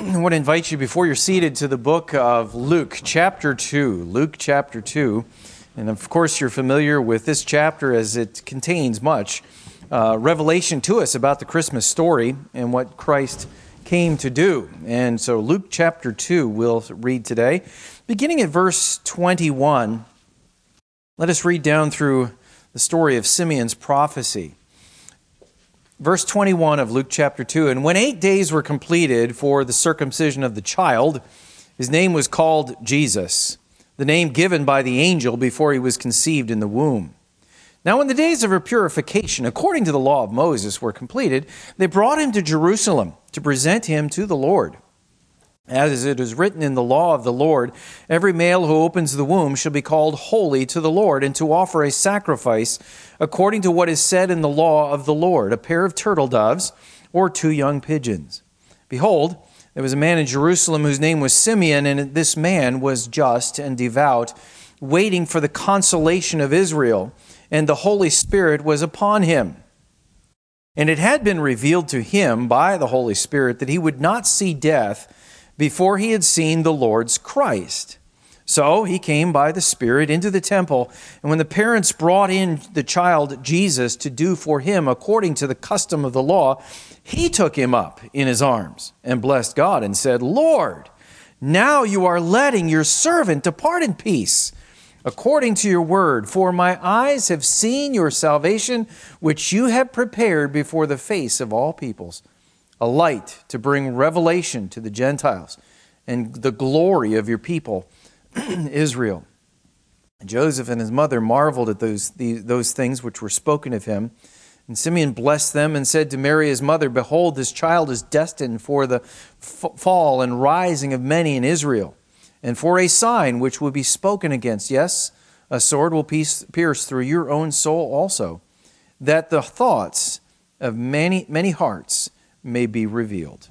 I want to invite you, before you're seated, to the book of Luke, chapter 2. Luke, chapter 2. And of course, you're familiar with this chapter as it contains much revelation to us about the Christmas story and what Christ came to do. And so Luke, chapter 2, we'll read today. Beginning at verse 21, let us read down through the story of Simeon's prophecy. Verse 21 of Luke chapter 2, "And when 8 days were completed for the circumcision of the child, his name was called Jesus, the name given by the angel before he was conceived in the womb. Now when the days of her purification, according to the law of Moses, were completed, they brought him to Jerusalem to present him to the Lord. As it is written in the law of the Lord, every male who opens the womb shall be called holy to the Lord, and to offer a sacrifice according to what is said in the law of the Lord, a pair of turtle doves or 2 young pigeons. Behold, there was a man in Jerusalem whose name was Simeon, and this man was just and devout, waiting for the consolation of Israel, and the Holy Spirit was upon him. And it had been revealed to him by the Holy Spirit that he would not see death before he had seen the Lord's Christ. So he came by the Spirit into the temple, and when the parents brought in the child Jesus to do for him according to the custom of the law, he took him up in his arms and blessed God and said, Lord, now you are letting your servant depart in peace, according to your word, for my eyes have seen your salvation, which you have prepared before the face of all peoples, a light to bring revelation to the Gentiles and the glory of your people, Israel. Joseph and his mother marveled at those things which were spoken of him. And Simeon blessed them and said to Mary his mother, Behold, this child is destined for the fall and rising of many in Israel, and for a sign which will be spoken against. Yes, a sword will pierce through your own soul also, that the thoughts of many hearts may be revealed.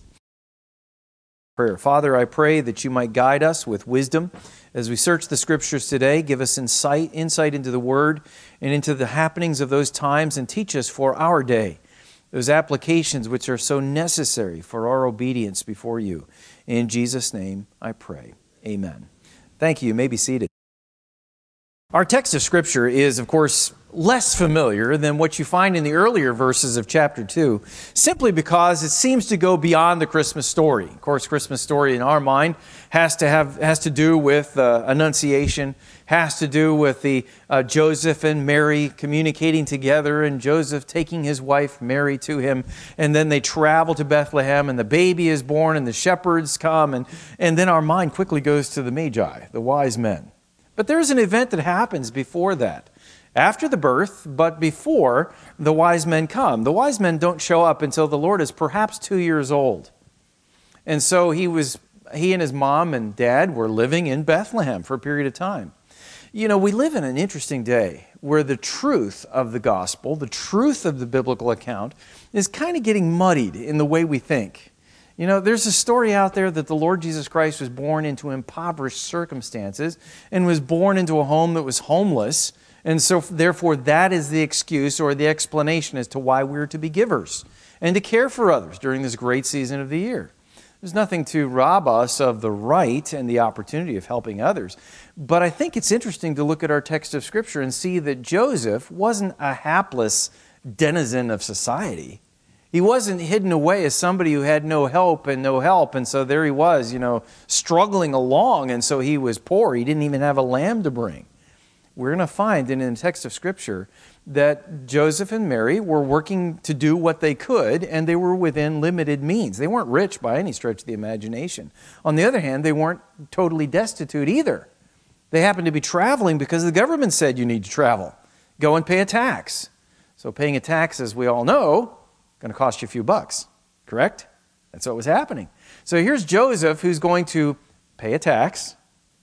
Prayer. Father, I pray that you might guide us with wisdom as we search the Scriptures today. Give us insight into the Word and into the happenings of those times, and teach us for our day those applications which are so necessary for our obedience before you. In Jesus' name I pray. Amen. Thank you. You may be seated. Our text of Scripture is, of course, less familiar than what you find in the earlier verses of chapter 2, simply because it seems to go beyond the Christmas story. Of course, Christmas story in our mind has to do with Annunciation, has to do with the Joseph and Mary communicating together, and Joseph taking his wife Mary to him, and then they travel to Bethlehem, and the baby is born, and the shepherds come, and then our mind quickly goes to the Magi, the wise men. But there's an event that happens before that. After the birth, but before the wise men come. The wise men don't show up until the Lord is perhaps 2 years old. And so he and his mom and dad were living in Bethlehem for a period of time. You know, we live in an interesting day where the truth of the gospel, the truth of the biblical account, is kind of getting muddied in the way we think. You know, there's a story out there that the Lord Jesus Christ was born into impoverished circumstances and was born into a home that was homeless. And so, therefore, that is the excuse or the explanation as to why we're to be givers and to care for others during this great season of the year. There's nothing to rob us of the right and the opportunity of helping others. But I think it's interesting to look at our text of Scripture and see that Joseph wasn't a hapless denizen of society. He wasn't hidden away as somebody who had no help, and so there he was, struggling along, and so he was poor. He didn't even have a lamb to bring. We're going to find in the text of Scripture that Joseph and Mary were working to do what they could, and they were within limited means. They weren't rich by any stretch of the imagination. On the other hand, they weren't totally destitute either. They happened to be traveling because the government said you need to travel. Go and pay a tax. So paying a tax, as we all know, going to cost you a few bucks, correct? That's what was happening. So here's Joseph, who's going to pay a tax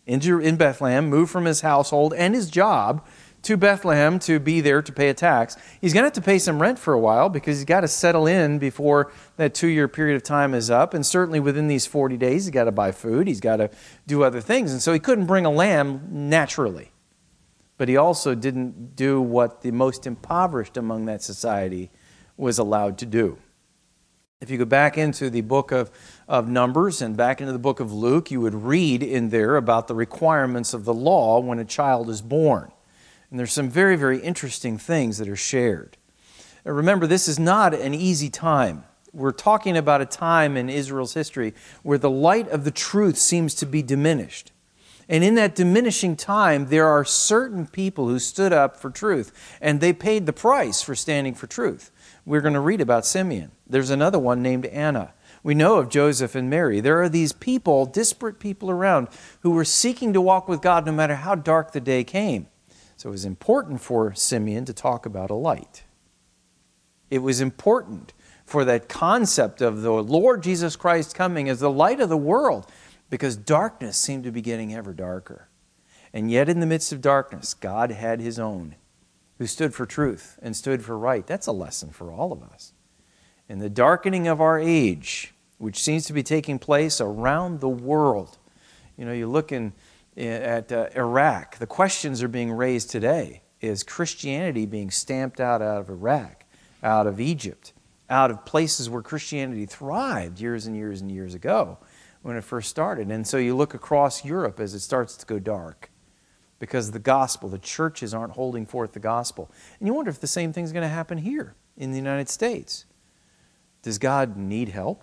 in Bethlehem, move from his household and his job to Bethlehem to be there to pay a tax. He's going to have to pay some rent for a while because he's got to settle in before that 2-year period of time is up. And certainly within these 40 days, he's got to buy food. He's got to do other things. And so he couldn't bring a lamb naturally. But he also didn't do what the most impoverished among that society was allowed to do. If you go back into the book of Numbers and back into the book of Luke, you would read in there about the requirements of the law when a child is born. And there's some very, very interesting things that are shared. And remember, this is not an easy time. We're talking about a time in Israel's history where the light of the truth seems to be diminished. And in that diminishing time, there are certain people who stood up for truth, and they paid the price for standing for truth. We're going to read about Simeon. There's another one named Anna. We know of Joseph and Mary. There are these people, disparate people around, who were seeking to walk with God no matter how dark the day came. So it was important for Simeon to talk about a light. It was important for that concept of the Lord Jesus Christ coming as the light of the world, because darkness seemed to be getting ever darker. And yet in the midst of darkness, God had His own, who stood for truth and stood for right. That's a lesson for all of us. In the darkening of our age, which seems to be taking place around the world. You know, you look at Iraq, the questions are being raised today. Is Christianity being stamped out of Iraq, out of Egypt, out of places where Christianity thrived years and years and years ago when it first started? And so you look across Europe as it starts to go dark because the gospel, the churches aren't holding forth the gospel. And you wonder if the same thing's going to happen here in the United States. Does God need help?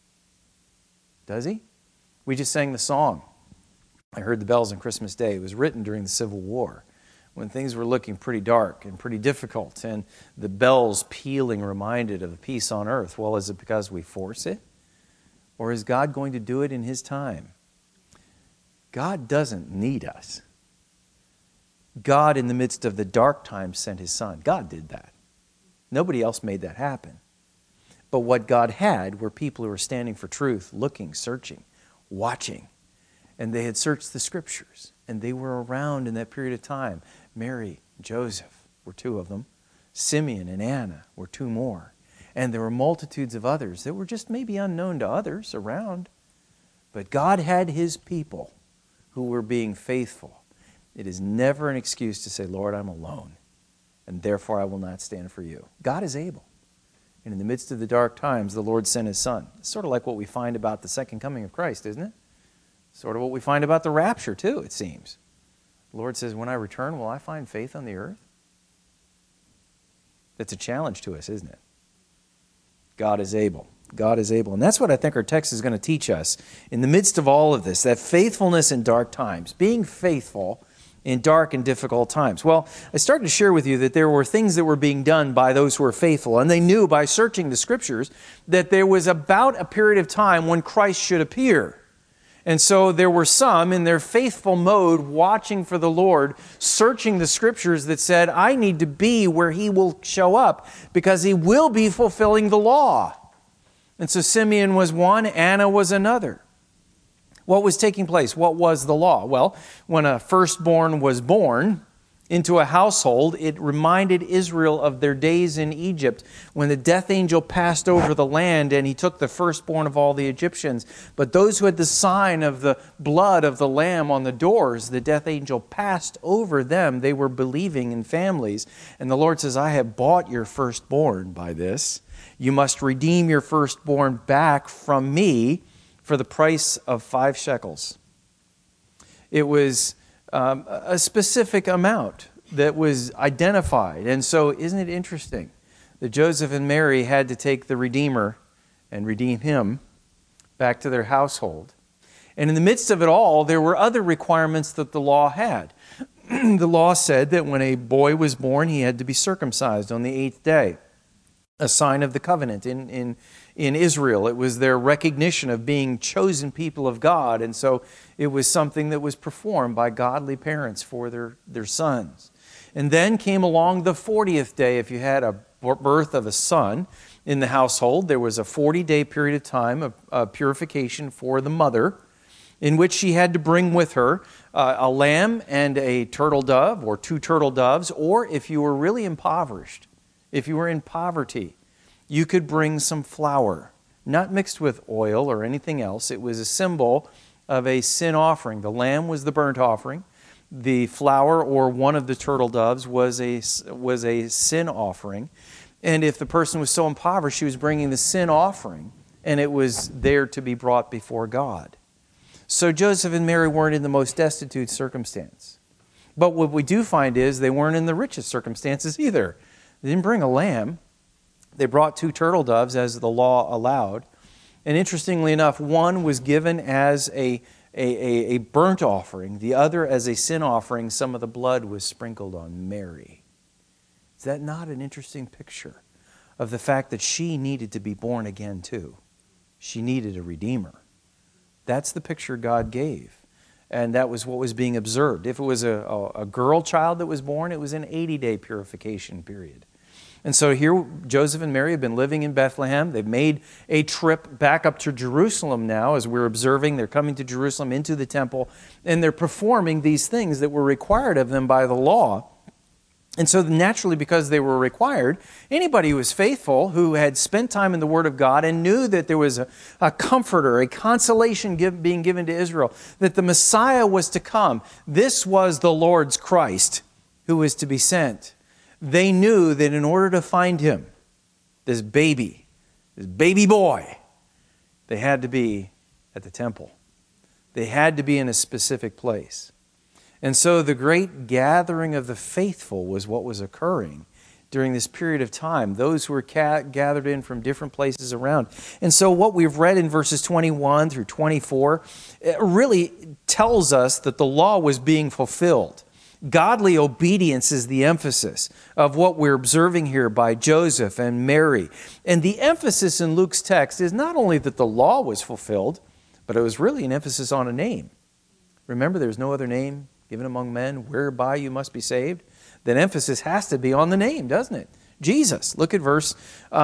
Does He? We just sang the song. I heard the bells on Christmas Day. It was written during the Civil War when things were looking pretty dark and pretty difficult, and the bells pealing reminded of a peace on earth. Well, is it because we force it? Or is God going to do it in His time? God doesn't need us. God, in the midst of the dark times, sent His Son. God did that. Nobody else made that happen. But what God had were people who were standing for truth, looking, searching, watching. And they had searched the Scriptures. And they were around in that period of time. Mary, Joseph were two of them. Simeon and Anna were two more. And there were multitudes of others that were just maybe unknown to others around. But God had His people who were being faithful. It is never an excuse to say, Lord, I'm alone, and therefore I will not stand for you. God is able. And in the midst of the dark times, the Lord sent His Son. It's sort of like what we find about the second coming of Christ, isn't it? Sort of what we find about the rapture, too, it seems. The Lord says, when I return, will I find faith on the earth? That's a challenge to us, isn't it? God is able. God is able. And that's what I think our text is going to teach us. In the midst of all of this, that faithfulness in dark times, being faithful in dark and difficult times. Well, I started to share with you that there were things that were being done by those who were faithful, and they knew by searching the Scriptures that there was about a period of time when Christ should appear. And so there were some in their faithful mode watching for the Lord, searching the Scriptures that said, I need to be where He will show up because He will be fulfilling the law. And so Simeon was one, Anna was another. What was taking place? What was the law? Well, when a firstborn was born into a household, it reminded Israel of their days in Egypt when the death angel passed over the land and he took the firstborn of all the Egyptians. But those who had the sign of the blood of the lamb on the doors, the death angel passed over them. They were believing in families. And the Lord says, I have bought your firstborn by this. You must redeem your firstborn back from me for the price of 5 shekels. It was a specific amount that was identified. And so isn't it interesting that Joseph and Mary had to take the Redeemer and redeem Him back to their household. And in the midst of it all, there were other requirements that the law had. The law said that when a boy was born, he had to be circumcised on the 8th day, a sign of the covenant in Israel. It was their recognition of being chosen people of God, and so it was something that was performed by godly parents for their sons. And then came along the 40th day. If you had a birth of a son in the household, there was a 40-day period of time of purification for the mother, in which she had to bring with her a lamb and a turtle dove, or 2 turtle doves, or if you were really impoverished, if you were in poverty, you could bring some flour, not mixed with oil or anything else. It was a symbol of a sin offering. The lamb was the burnt offering. The flour, or one of the turtle doves, was a sin offering. And if the person was so impoverished, she was bringing the sin offering, and it was there to be brought before God. So Joseph and Mary weren't in the most destitute circumstance. But what we do find is they weren't in the richest circumstances either. They didn't bring a lamb. They brought 2 turtle doves as the law allowed. And interestingly enough, one was given as a burnt offering. The other as a sin offering. Some of the blood was sprinkled on Mary. Is that not an interesting picture of the fact that she needed to be born again too? She needed a redeemer. That's the picture God gave. And that was what was being observed. If it was a girl child that was born, it was an 80-day purification period. And so here Joseph and Mary have been living in Bethlehem. They've made a trip back up to Jerusalem now, as we're observing. They're coming to Jerusalem into the temple, and they're performing these things that were required of them by the law. And so naturally, because they were required, anybody who was faithful, who had spent time in the Word of God and knew that there was a comforter, a consolation being given to Israel, that the Messiah was to come, this was the Lord's Christ who was to be sent. They knew that in order to find Him, this baby boy, they had to be at the temple. They had to be in a specific place. And so the great gathering of the faithful was what was occurring during this period of time. Those who were gathered in from different places around. And so what we've read in verses 21 through 24 really tells us that the law was being fulfilled. Godly obedience is the emphasis of what we're observing here by Joseph and Mary. And the emphasis in Luke's text is not only that the law was fulfilled, but it was really an emphasis on a name. Remember, there's no other name given among men whereby you must be saved. That emphasis has to be on the name, doesn't it? Jesus. Look at verse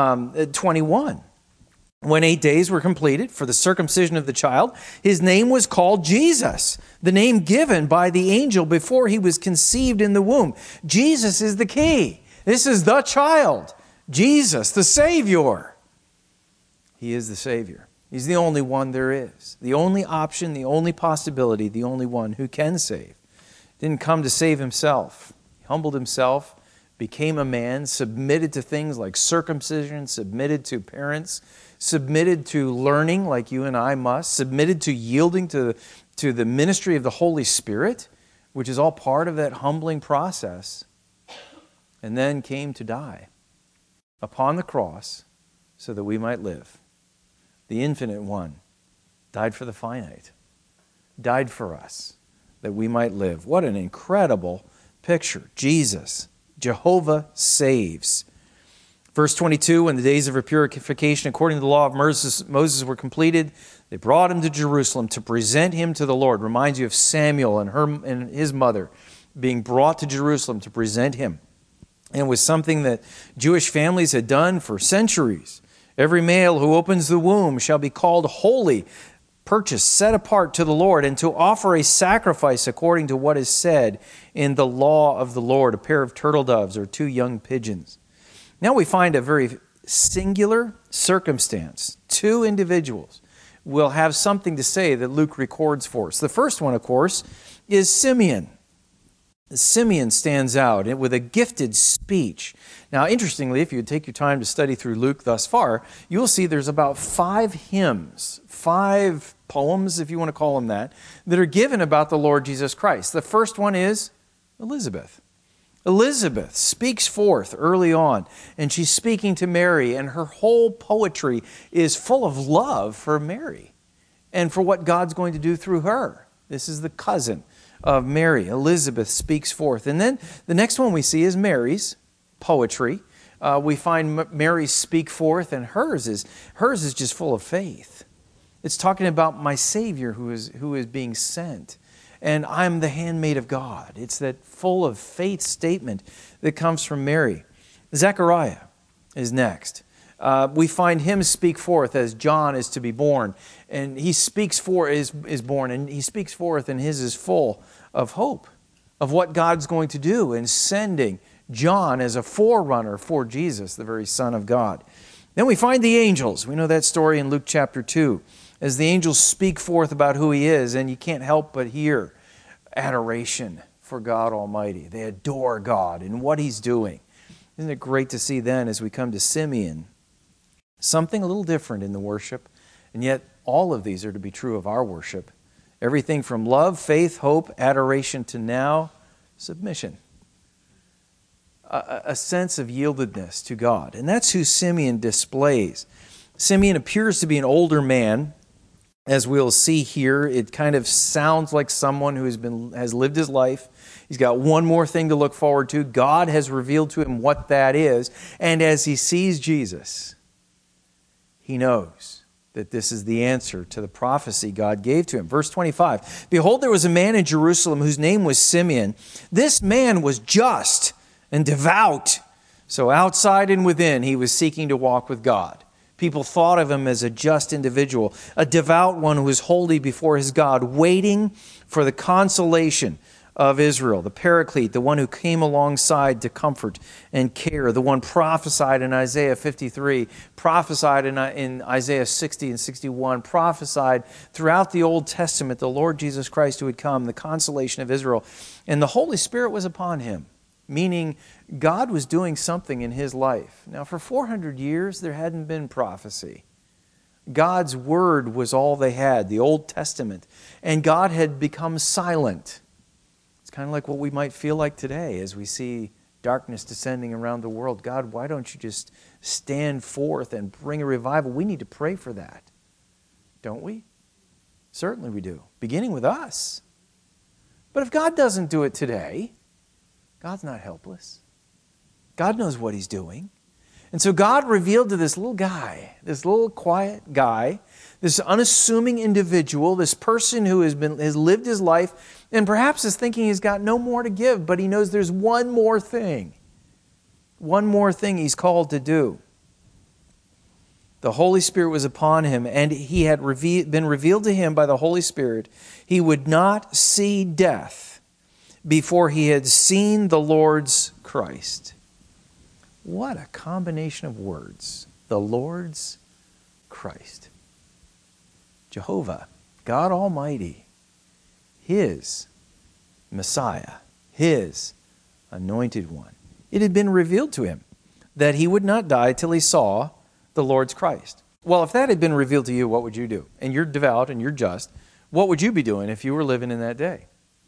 21. When 8 days were completed for the circumcision of the child, his name was called Jesus, the name given by the angel before he was conceived in the womb. Jesus is the key. This is the child. Jesus, the Savior. He is the Savior. He's the only one there is. The only option, the only possibility, the only one who can save. Didn't come to save himself. He humbled himself, became a man, submitted to things like circumcision, submitted to parents, submitted to learning like you and I must, submitted to yielding to the ministry of the Holy Spirit, which is all part of that humbling process, and then came to die upon the cross so that we might live. The infinite one died for the finite, died for us that we might live. What an incredible picture. Jesus, Jehovah saves. Verse 22, when the days of purification according to the law of Moses were completed, they brought him to Jerusalem to present him to the Lord. Reminds you of Samuel and his mother being brought to Jerusalem to present him. And it was something that Jewish families had done for centuries. Every male who opens the womb shall be called holy, purchased, set apart to the Lord, and to offer a sacrifice according to what is said in the law of the Lord, a pair of turtle doves or 2 young pigeons. Now we find a very singular circumstance. 2 individuals will have something to say that Luke records for us. The first one, of course, is Simeon. Simeon stands out with a gifted speech. Now, interestingly, if you take your time to study through Luke thus far, you'll see there's about 5 hymns, 5 poems, if you want to call them that are given about the Lord Jesus Christ. The first one is Elizabeth. Elizabeth speaks forth early on, and she's speaking to Mary, and her whole poetry is full of love for Mary and for what God's going to do through her. This is the cousin of Mary. Elizabeth speaks forth. And then the next one we see is Mary's poetry. We find Mary speak forth, and hers is just full of faith. It's talking about my Savior who is being sent. And I'm the handmaid of God. It's that full of faith statement that comes from Mary. Zechariah is next. We find him speak forth as John is to be born. And he speaks forth, is born, and he speaks forth, and his is full of hope of what God's going to do in sending John as a forerunner for Jesus, the very Son of God. Then we find the angels. We know that story in Luke chapter 2. As the angels speak forth about who he is, and you can't help but hear adoration for God Almighty. They adore God and what he's doing. Isn't it great to see then, as we come to Simeon, something a little different in the worship, and yet all of these are to be true of our worship. Everything from love, faith, hope, adoration to now, submission. A sense of yieldedness to God. And that's who Simeon displays. Simeon appears to be an older man. As we'll see here, it kind of sounds like someone who has lived his life. He's got one more thing to look forward to. God has revealed to him what that is. And as he sees Jesus, he knows that this is the answer to the prophecy God gave to him. Verse 25, "Behold, there was a man in Jerusalem whose name was Simeon. This man was just and devout." So outside and within, he was seeking to walk with God. People thought of him as a just individual, a devout one who was holy before his God, waiting for the consolation of Israel, the Paraclete, the one who came alongside to comfort and care, the one prophesied in Isaiah 53, prophesied in Isaiah 60 and 61, prophesied throughout the Old Testament, the Lord Jesus Christ who would come, the consolation of Israel. And the Holy Spirit was upon him, meaning God was doing something in his life. Now, for 400 years, there hadn't been prophecy. God's Word was all they had, the Old Testament, and God had become silent. It's kind of like what we might feel like today as we see darkness descending around the world. God, why don't you just stand forth and bring a revival? We need to pray for that, don't we? Certainly we do, beginning with us. But if God doesn't do it today, God's not helpless. God knows what He's doing. And so God revealed to this little guy, this little quiet guy, this unassuming individual, this person who has lived his life and perhaps is thinking he's got no more to give, but he knows there's one more thing he's called to do. The Holy Spirit was upon him, and he had been revealed to him by the Holy Spirit. He would not see death before he had seen the Lord's Christ. What a combination of words. The Lord's Christ. Jehovah, God Almighty, His Messiah, His Anointed One. It had been revealed to him that he would not die till he saw the Lord's Christ. Well, if that had been revealed to you, what would you do? And you're devout and you're just. What would you be doing if you were living in that day?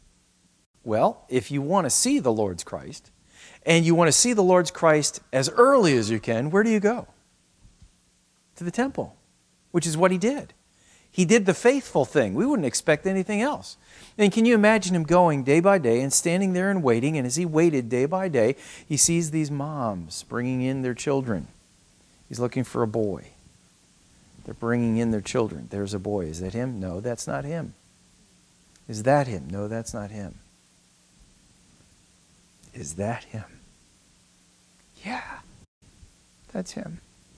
Well, if you want to see the Lord's Christ, and you want to see the Lord's Christ as early as you can, where do you go? To the temple, which is what he did. He did the faithful thing. We wouldn't expect anything else. And can you imagine him going day by day and standing there and waiting? And as he waited day by day, he sees these moms bringing in their children. He's looking for a boy. They're bringing in their children. There's a boy. Is that him? No, that's not him. Is that him? No, that's not him. Is that him? Yeah, that's him.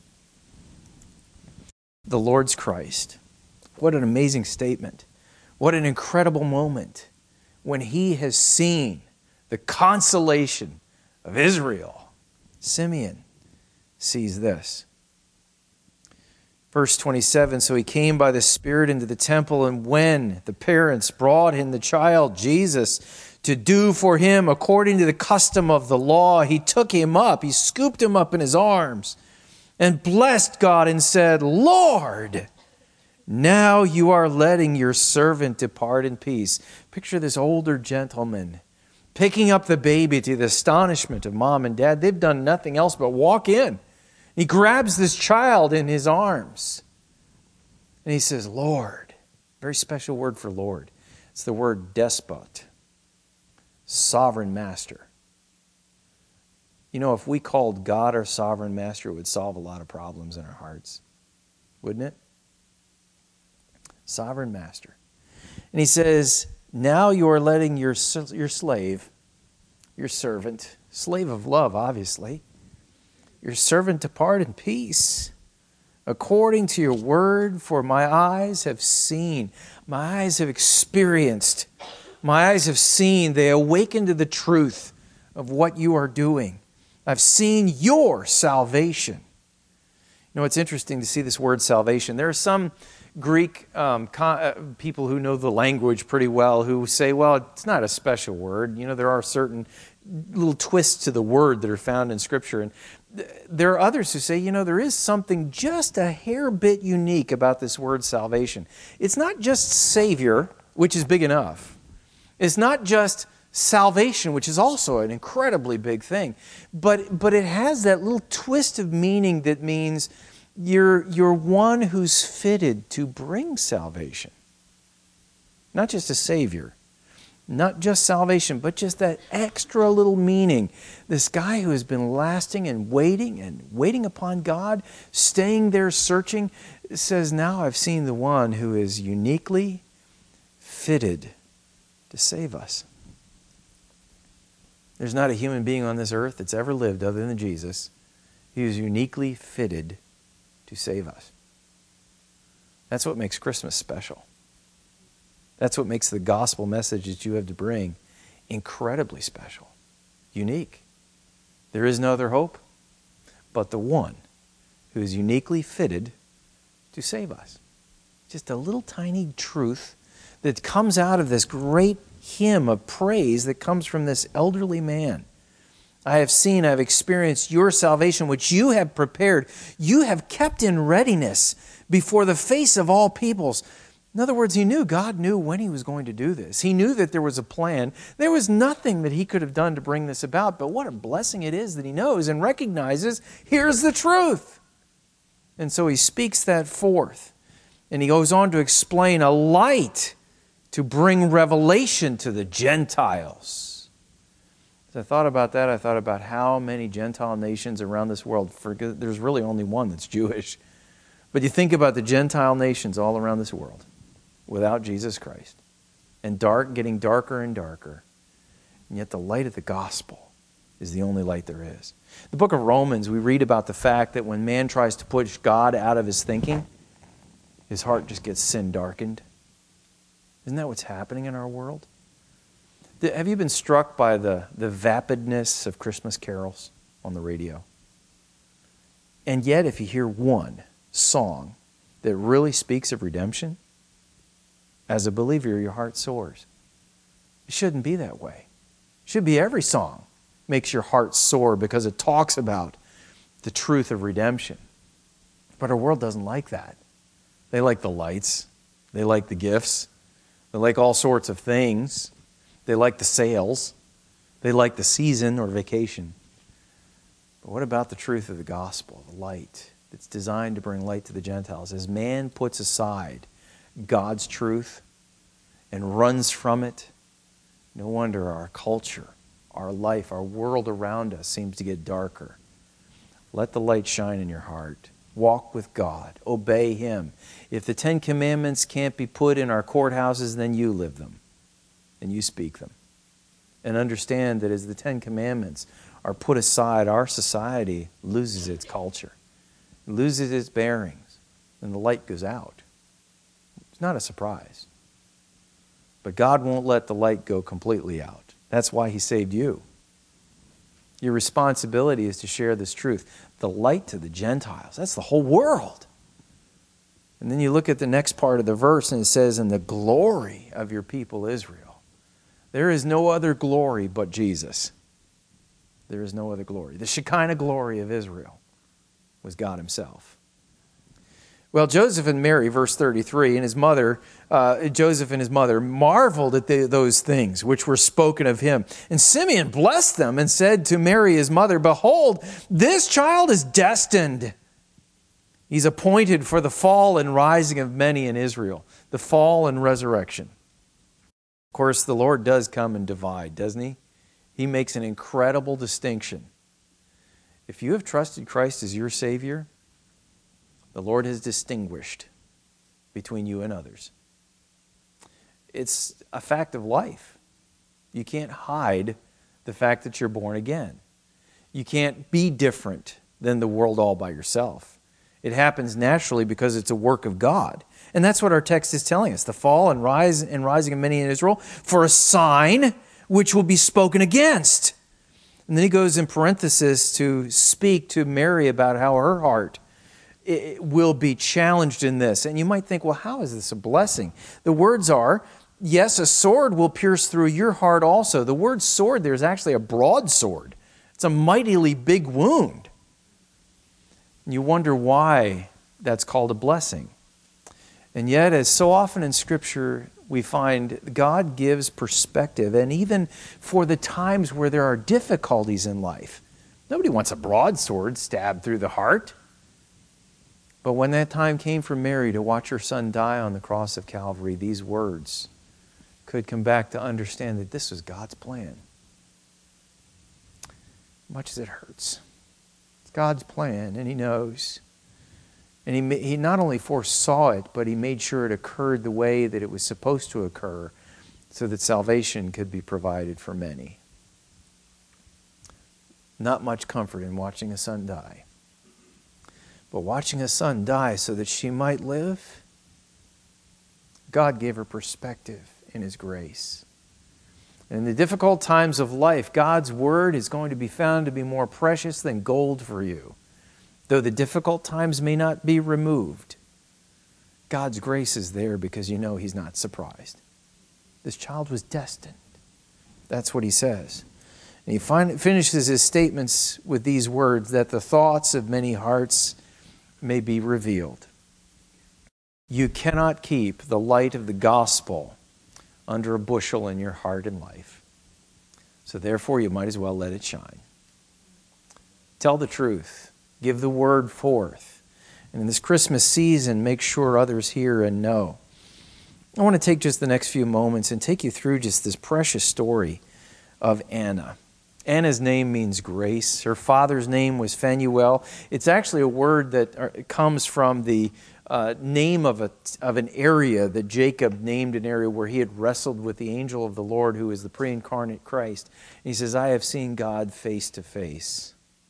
The Lord's Christ. What an amazing statement. What an incredible moment when he has seen the consolation of Israel. Simeon sees this. Verse 27, so he came by the Spirit into the temple, and when the parents brought in the child, Jesus, to do for him according to the custom of the law, he took him up, he scooped him up in his arms, and blessed God and said, Lord, now you are letting your servant depart in peace. Picture this older gentleman picking up the baby to the astonishment of mom and dad. They've done nothing else but walk in. He grabs this child in his arms. And he says, Lord. Very special word for Lord. It's the word despot. Sovereign master. You know, if we called God our sovereign master, it would solve a lot of problems in our hearts. Wouldn't it? Sovereign master. And he says, now you are letting your slave, your servant, slave of love, obviously, your servant depart in peace, according to your word, for my eyes have seen, my eyes have experienced, my eyes have seen, they awaken to the truth of what you are doing. I've seen your salvation. You know, it's interesting to see this word salvation. There are some Greek people who know the language pretty well who say, well, it's not a special word. You know, there are certain little twists to the word that are found in Scripture. And there are others who say, there is something just a hair bit unique about this word salvation. It's not just Savior, which is big enough. It's not just salvation, which is also an incredibly big thing. But it has that little twist of meaning that means you're one who's fitted to bring salvation. Not just a Savior. Not just salvation, but just that extra little meaning. This guy who has been lasting and waiting upon God, staying there searching, says, now I've seen the one who is uniquely fitted to save us. There's not a human being on this earth that's ever lived other than Jesus. He is uniquely fitted to save us. That's what makes Christmas special. That's what makes the gospel message that you have to bring incredibly special, unique. There is no other hope but the one who is uniquely fitted to save us. Just a little tiny truth that comes out of this great hymn of praise that comes from this elderly man. I have experienced your salvation, which you have prepared. You have kept in readiness before the face of all peoples. In other words, God knew when he was going to do this. He knew that there was a plan. There was nothing that he could have done to bring this about, but what a blessing it is that he knows and recognizes, here's the truth. And so he speaks that forth. And he goes on to explain a light to bring revelation to the Gentiles. As I thought about that, I thought about how many Gentile nations around this world, there's really only one that's Jewish. But you think about the Gentile nations all around this world without Jesus Christ, and getting darker and darker. And yet the light of the gospel is the only light there is. The book of Romans, we read about the fact that when man tries to push God out of his thinking, his heart just gets sin darkened. Isn't that what's happening in our world? Have you been struck by the vapidness of Christmas carols on the radio? And yet, if you hear one song that really speaks of redemption, as a believer, your heart soars. It shouldn't be that way. It should be every song makes your heart soar because it talks about the truth of redemption. But our world doesn't like that. They like the lights. They like the gifts. They like all sorts of things. They like the sales. They like the season or vacation. But what about the truth of the gospel, the light that's designed to bring light to the Gentiles? As man puts aside God's truth and runs from it, no wonder our culture, our life, our world around us seems to get darker. Let the light shine in your heart. Walk with God. Obey Him. If the 10 Commandments can't be put in our courthouses, then you live them and you speak them. And understand that as the 10 Commandments are put aside, our society loses its culture, loses its bearings, and the light goes out. It's not a surprise. But God won't let the light go completely out. That's why He saved you. Your responsibility is to share this truth. The light to the Gentiles. That's the whole world. And then you look at the next part of the verse and it says, "And the glory of your people Israel." There is no other glory but Jesus. There is no other glory. The Shekinah glory of Israel was God Himself. Well, Joseph and Mary, verse 33, and his mother, Joseph and his mother marveled at those things which were spoken of him. And Simeon blessed them and said to Mary, his mother, "Behold, this child is destined. He's appointed for the fall and rising of many in Israel," the fall and resurrection. Of course, the Lord does come and divide, doesn't He? He makes an incredible distinction. If you have trusted Christ as your Savior, the Lord has distinguished between you and others. It's a fact of life. You can't hide the fact that you're born again. You can't be different than the world all by yourself. It happens naturally because it's a work of God. And that's what our text is telling us. The fall and rising of many in Israel for a sign which will be spoken against. And then he goes in parenthesis to speak to Mary about how her heart will be challenged in this. And you might think, well, how is this a blessing? The words are, Yes, a sword will pierce through your heart also. The word sword there is actually a broadsword. It's a mightily big wound. You wonder why that's called a blessing. And yet, as so often in Scripture, we find God gives perspective, and even for the times where there are difficulties in life. Nobody wants a broadsword stabbed through the heart. But when that time came for Mary to watch her son die on the cross of Calvary, these words could come back to understand that this was God's plan. Much as it hurts. It's God's plan, and He knows. And he not only foresaw it, but He made sure it occurred the way that it was supposed to occur so that salvation could be provided for many. Not much comfort in watching a son die. But watching a son die so that she might live, God gave her perspective in His grace. And in the difficult times of life, God's Word is going to be found to be more precious than gold for you. Though the difficult times may not be removed, God's grace is there because you know He's not surprised. This child was destined. That's what He says. And He finishes His statements with these words, that the thoughts of many hearts may be revealed. You cannot keep the light of the gospel under a bushel in your heart and life. So therefore, you might as well let it shine. Tell the truth. Give the word forth. And in this Christmas season, make sure others hear and know. I want to take just the next few moments and take you through just this precious story of Anna. Anna's name means grace. Her father's name was Phanuel. It's actually a word that comes from the name of an area that Jacob named an area where he had wrestled with the angel of the Lord, who is the pre-incarnate Christ. And he says, I have seen God face to face.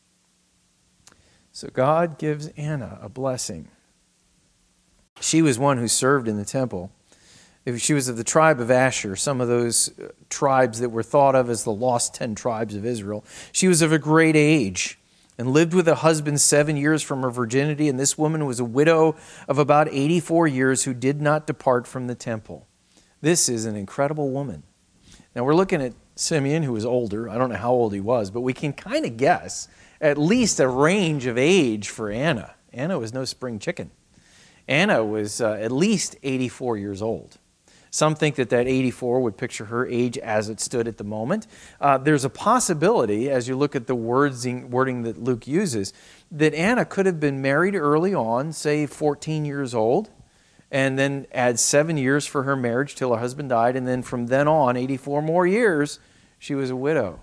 So God gives Anna a blessing. She was one who served in the temple. She was of the tribe of Asher, some of those tribes that were thought of as the lost 10 tribes of Israel. She was of a great age and lived with a husband 7 years from her virginity, and this woman was a widow of about 84 years who did not depart from the temple. This is an incredible woman. Now we're looking at Simeon, who was older. I don't know how old he was, but we can kind of guess at least a range of age for Anna. Anna was no spring chicken. Anna was at least 84 years old. Some think that 84 would picture her age as it stood at the moment. There's a possibility, as you look at the wording that Luke uses, that Anna could have been married early on, say 14 years old, and then add 7 years for her marriage till her husband died, and then from then on, 84 more years, she was a widow.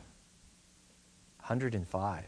105.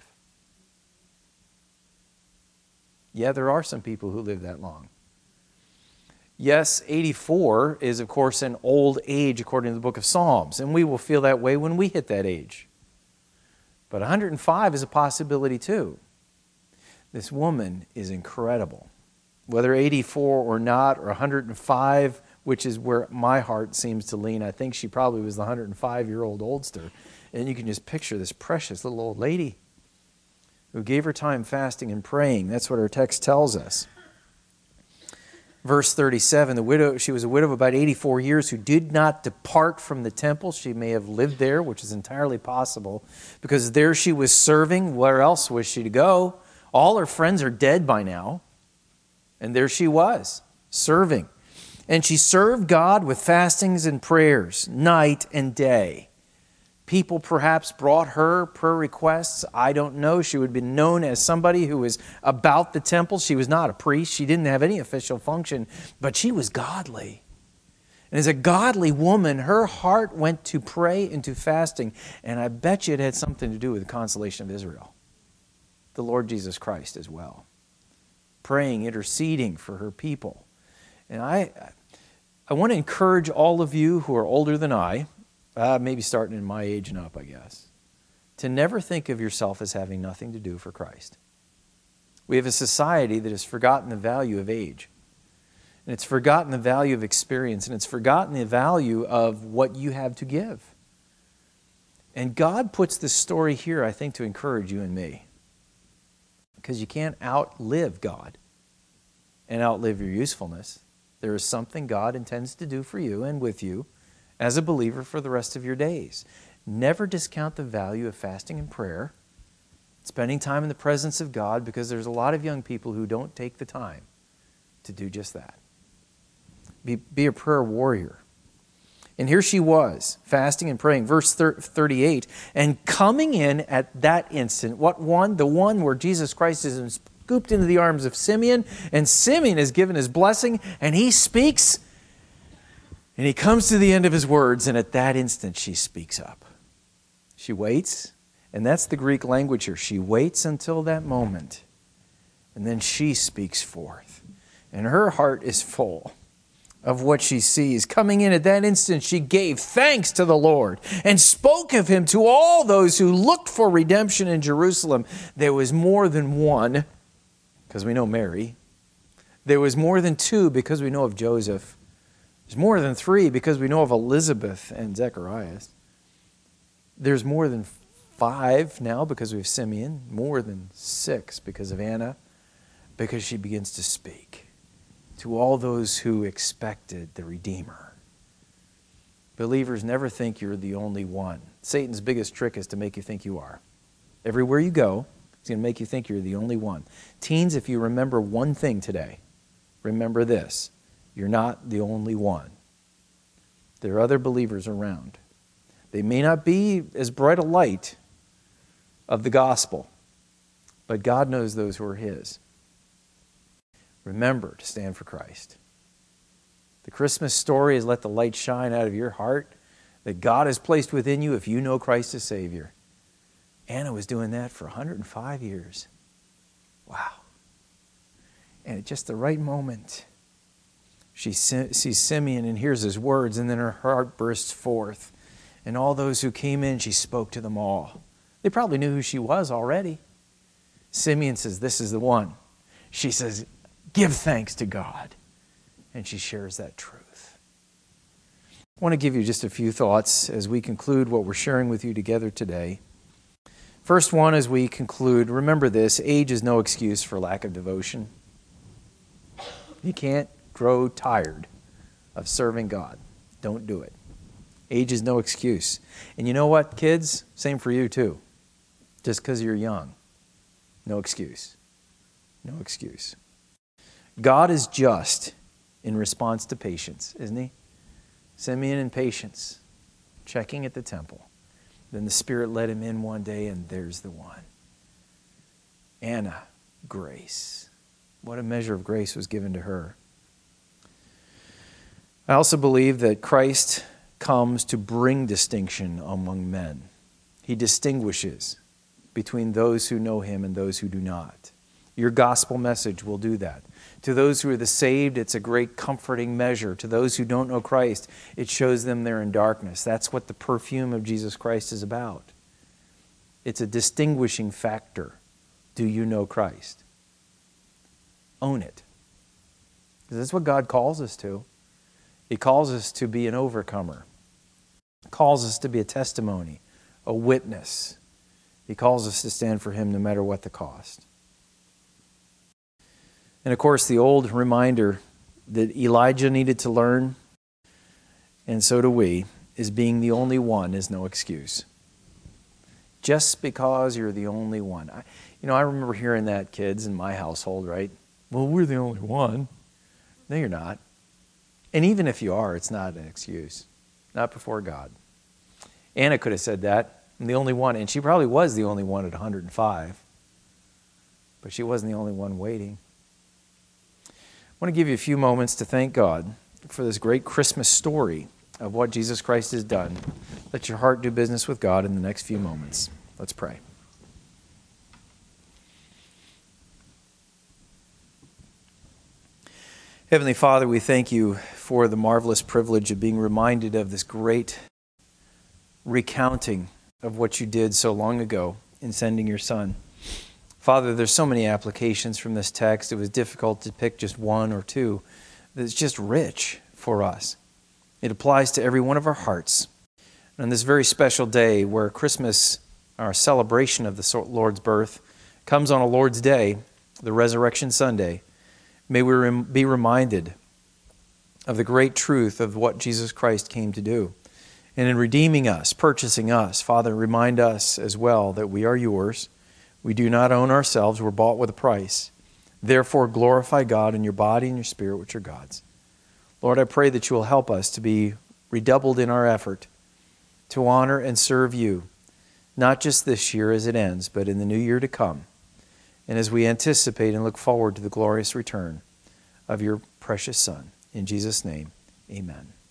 Yeah, there are some people who live that long. Yes, 84 is, of course, an old age according to the book of Psalms, and we will feel that way when we hit that age. But 105 is a possibility too. This woman is incredible. Whether 84 or not, or 105, which is where my heart seems to lean, I think she probably was the 105-year-old oldster. And you can just picture this precious little old lady who gave her time fasting and praying. That's what our text tells us. Verse 37, she was a widow of about 84 years who did not depart from the temple. She may have lived there, which is entirely possible, because there she was serving. Where else was she to go? All her friends are dead by now. And there she was, serving. And she served God with fastings and prayers, night and day. People perhaps brought her prayer requests. I don't know. She would be known as somebody who was about the temple. She was not a priest. She didn't have any official function, but she was godly. And as a godly woman, her heart went to pray and to fasting. And I bet you it had something to do with the consolation of Israel, the Lord Jesus Christ as well. Praying, interceding for her people. And I want to encourage all of you who are older than I, maybe starting in my age and up, I guess, to never think of yourself as having nothing to do for Christ. We have a society that has forgotten the value of age. And it's forgotten the value of experience. And it's forgotten the value of what you have to give. And God puts this story here, I think, to encourage you and me. Because you can't outlive God and outlive your usefulness. There is something God intends to do for you and with you as a believer for the rest of your days. Never discount the value of fasting and prayer, spending time in the presence of God, because there's a lot of young people who don't take the time to do just that. Be a prayer warrior. And here she was, fasting and praying. Verse 38, and coming in at that instant, what one? The one where Jesus Christ is scooped into the arms of Simeon, and Simeon is given his blessing, and he speaks, and he comes to the end of his words, and at that instant she speaks up. She waits, and that's the Greek language here. She waits until that moment, and then she speaks forth. And her heart is full of what she sees. Coming in at that instant, she gave thanks to the Lord and spoke of him to all those who looked for redemption in Jerusalem. There was more than one, because we know Mary. There was more than two, because we know of Joseph. There's more than three, because we know of Elizabeth and Zechariah. There's more than five now, because we have Simeon. More than six, because of Anna, because she begins to speak to all those who expected the Redeemer. Believers, never think you're the only one. Satan's biggest trick is to make you think you are. Everywhere you go, he's going to make you think you're the only one. Teens, if you remember one thing today, remember this: you're not the only one. There are other believers around. They may not be as bright a light of the gospel, but God knows those who are his. Remember to stand for Christ. The Christmas story is let the light shine out of your heart that God has placed within you if you know Christ as Savior. Anna was doing that for 105 years. Wow. And at just the right moment, she sees Simeon and hears his words, and then her heart bursts forth. And all those who came in, she spoke to them all. They probably knew who she was already. Simeon says, "This is the one." She says, "Give thanks to God." And she shares that truth. I want to give you just a few thoughts as we conclude what we're sharing with you together today. First one, as we conclude, remember this: age is no excuse for lack of devotion. You can't grow tired of serving God. Don't do it. Age is no excuse. And you know what, kids? Same for you too. Just because you're young. No excuse. No excuse. God is just in response to patience, isn't he? Simeon in patience, checking at the temple. Then the Spirit led him in one day, and there's the one. Anna, grace. What a measure of grace was given to her. I also believe that Christ comes to bring distinction among men. He distinguishes between those who know him and those who do not. Your gospel message will do that. To those who are the saved, it's a great comforting measure. To those who don't know Christ, it shows them they're in darkness. That's what the perfume of Jesus Christ is about. It's a distinguishing factor. Do you know Christ? Own it. Because that's what God calls us to. He calls us to be an overcomer. He calls us to be a testimony, a witness. He calls us to stand for him no matter what the cost. And of course, the old reminder that Elijah needed to learn, and so do we, is being the only one is no excuse. Just because you're the only one. I remember hearing that, kids, in my household, right? Well, we're the only one. No, you're not. And even if you are, it's not an excuse. Not before God. Anna could have said that. I'm the only one. And she probably was the only one at 105. But she wasn't the only one waiting. I want to give you a few moments to thank God for this great Christmas story of what Jesus Christ has done. Let your heart do business with God in the next few moments. Let's pray. Heavenly Father, we thank you for the marvelous privilege of being reminded of this great recounting of what you did so long ago in sending your Son. Father, there's so many applications from this text. It was difficult to pick just one or two. It's just rich for us. It applies to every one of our hearts. And on this very special day where Christmas, our celebration of the Lord's birth, comes on a Lord's Day, the Resurrection Sunday, may we be reminded of the great truth of what Jesus Christ came to do. And in redeeming us, purchasing us, Father, remind us as well that we are yours. We do not own ourselves. We're bought with a price. Therefore, glorify God in your body and your spirit, which are God's. Lord, I pray that you will help us to be redoubled in our effort to honor and serve you, not just this year as it ends, but in the new year to come, and as we anticipate and look forward to the glorious return of your precious Son. In Jesus' name, amen.